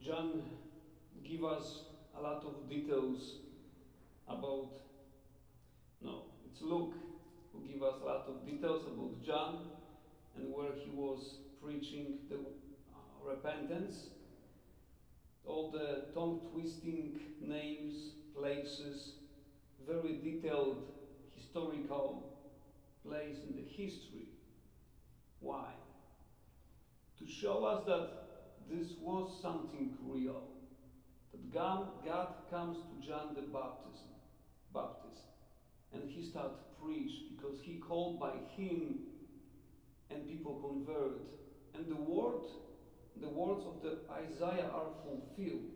John give us a lot of details about, no, it's Luke who give us a lot of details about John and where he was preaching the repentance. All the tongue-twisting names, places, very detailed historical place in the history. Why? To show us that this was something real. That God comes to John the Baptist, and he started to preach because he called by him and people convert. And the words of the Isaiah are fulfilled.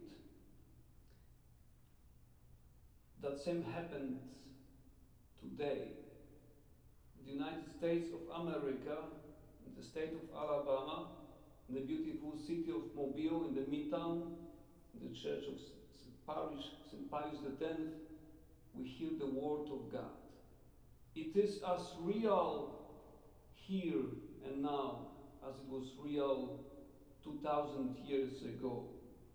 That same happened today. In the United States of America, in the state of Alabama, in the beautiful city of Mobile, in the Midtown, in the church of St. Pius X, we hear the word of God. It is as real here and now as it was real 2,000 years ago.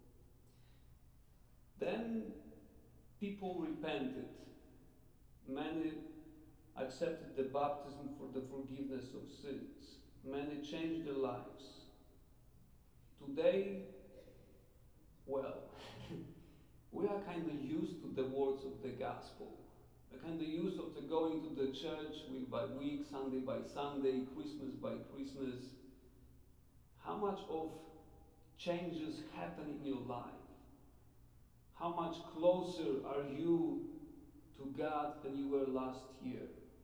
Then people repented. Many accepted the baptism for the forgiveness of sins. Many changed their lives. Today, well, we are kind of used to the words of the gospel. We're kind of used to going to the church week by week, Sunday by Sunday, Christmas by Christmas. How much of changes happen in your life? How much closer are you to God than you were last year?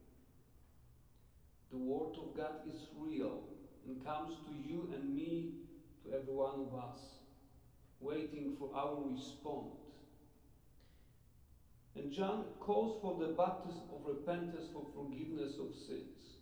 The Word of God is real and comes to you and me, to every one of us, waiting for our response. And John calls for the baptism of repentance for forgiveness of sins.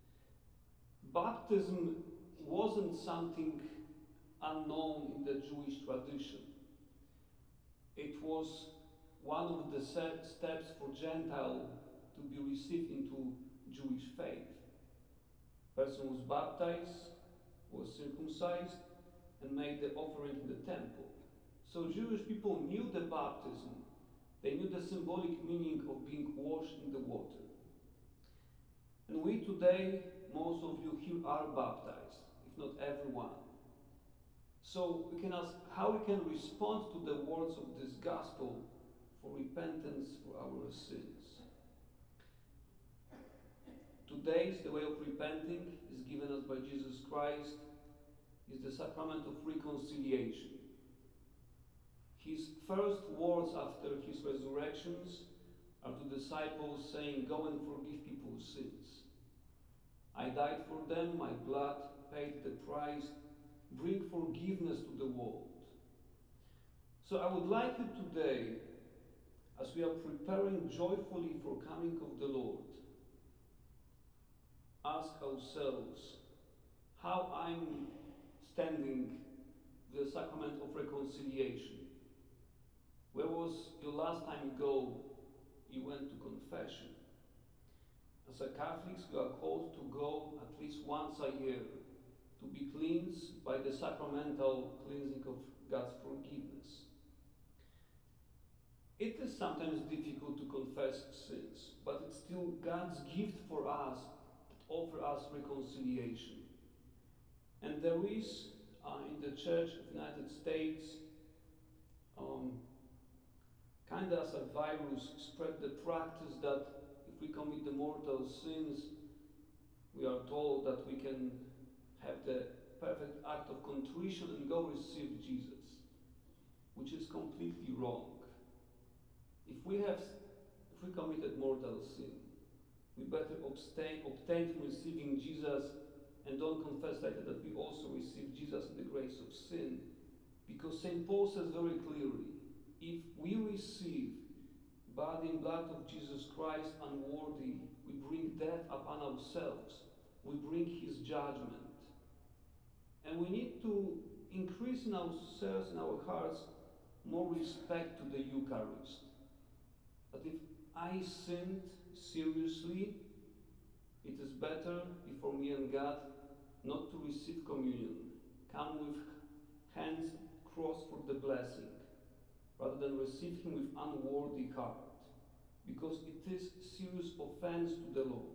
Baptism wasn't something unknown in the Jewish tradition. It was one of the steps for Gentile to be received into Jewish faith. Person was baptized, was circumcised, and made the offering in the temple. So Jewish people knew the baptism. They knew the symbolic meaning of being washed in the water. And we today, most of you here are baptized, if not everyone. So we can ask how we can respond to the words of this gospel for repentance for our sins. Today's the way of repenting is given us by Jesus Christ, is the sacrament of reconciliation. His first words after his resurrections are to disciples saying, "Go and forgive people's sins. I died for them, my blood paid the price. Bring forgiveness to the world." So I would like you today, as we are preparing joyfully for coming of the Lord, ask ourselves how I'm standing with the sacrament of reconciliation. Where was your last time you went to confession? As a Catholics, we are called to go at least once a year to be cleansed by the sacramental cleansing of God's forgiveness. It is sometimes difficult to confess sins, but it's still God's gift for us that offers us reconciliation. And there is in the Church of the United States kind of as a virus spread the practice that if we commit the mortal sins, we are told that we can have the perfect act of contrition and go receive Jesus, which is completely wrong. If we committed mortal sin, we better abstain from receiving Jesus and don't confess later that we also receive Jesus in the grace of sin. Because St. Paul says very clearly, if we receive body and blood of Jesus Christ unworthy, we bring death upon ourselves. We bring his judgment. And we need to increase in ourselves, in our hearts, more respect to the Eucharist. That if I sinned seriously, it is better before me and God not to receive communion. Come with hands cross for the blessing, rather than receive him with unworthy heart, because it is serious offense to the Lord.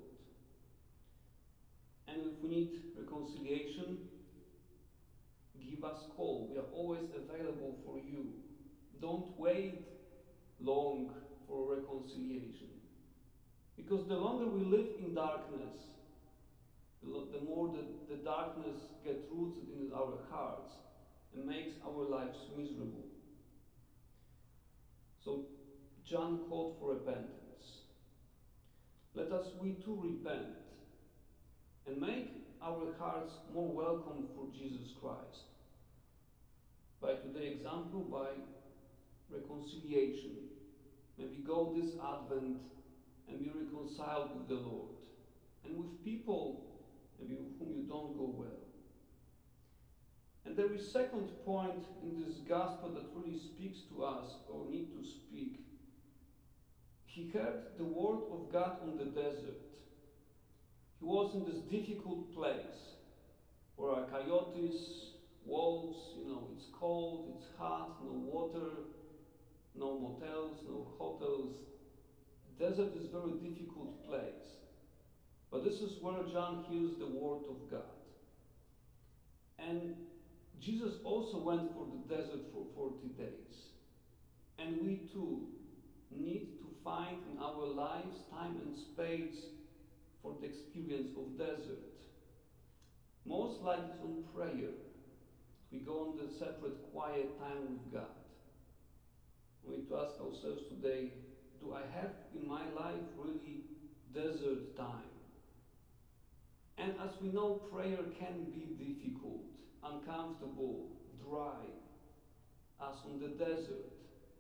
And if we need reconciliation, give us call. We are always available for you. Don't wait long for reconciliation. Because the longer we live in darkness, the more the darkness gets rooted in our hearts and makes our lives miserable. So John called for repentance. Let us we too repent and make our hearts more welcome for Jesus Christ. By today's example, by reconciliation. Maybe go this Advent and be reconciled with the Lord and with people maybe with whom you don't go well. And there is second point in this gospel that really speaks to us, or need to speak. He heard the word of God on the desert. He was in this difficult place where are coyotes, wolves, it's cold, it's hot, no water, no motels, no hotels. Desert is a very difficult place. But this is where John hears the word of God. And Jesus also went for the desert for 40 days. And we too need to find in our lives time and space for the experience of desert. Most likely it's on prayer. We go on the separate quiet time with God. We need to ask ourselves today, do I have in my life really desert time? And as we know, prayer can be difficult, uncomfortable, dry, as on the desert.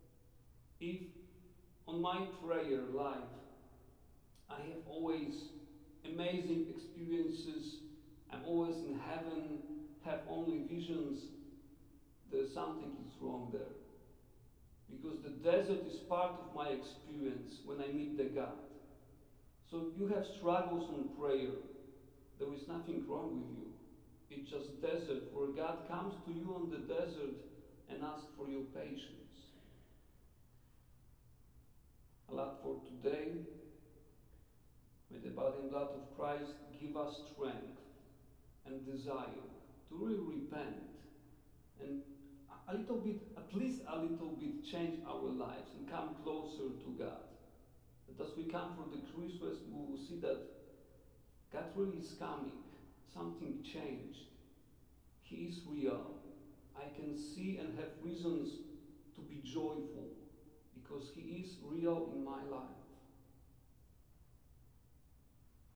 If on my prayer life I have always amazing experiences, I'm always in heaven, have only visions, there's something is wrong there. Because the desert is part of my experience when I meet the God. So if you have struggles on prayer, there is nothing wrong with you. It's just desert where God comes to you on the desert and asks for your patience. A lot for today. May the body and blood of Christ give us strength and desire to really repent and a little bit, at least a little bit, change our lives and come closer to God. That as we come for the Christmas, we will see that God really is coming. Something changed. He is real. I can see and have reasons to be joyful because He is real in my life.